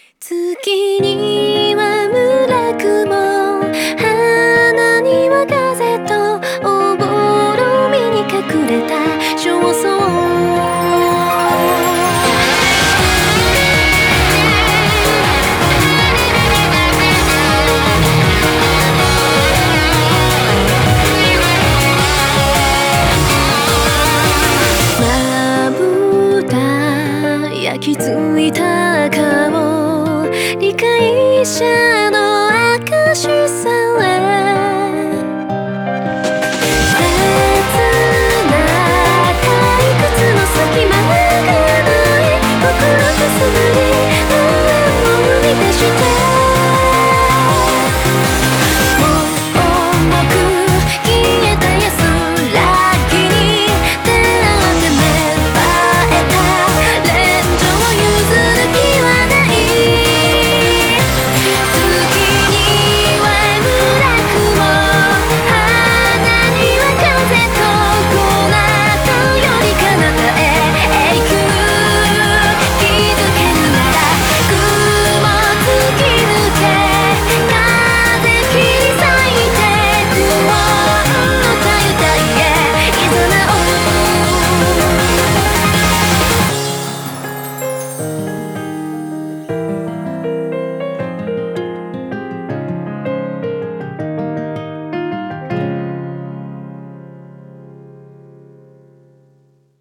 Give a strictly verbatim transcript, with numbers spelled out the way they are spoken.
月には村雲、花には風とおぼろみに隠れた焦燥。まぶた焼き付いた顔、理解者の証さえ切な退屈の先まがない心くすぶり不安を生み出して重く消えた安らぎに出会って芽生えた恋情を譲る気はない。月には村雲、花には風とこの後より彼方へ行く。気づけるなら雲突き抜け風切り裂いて不穏のたゆたいへいざなう。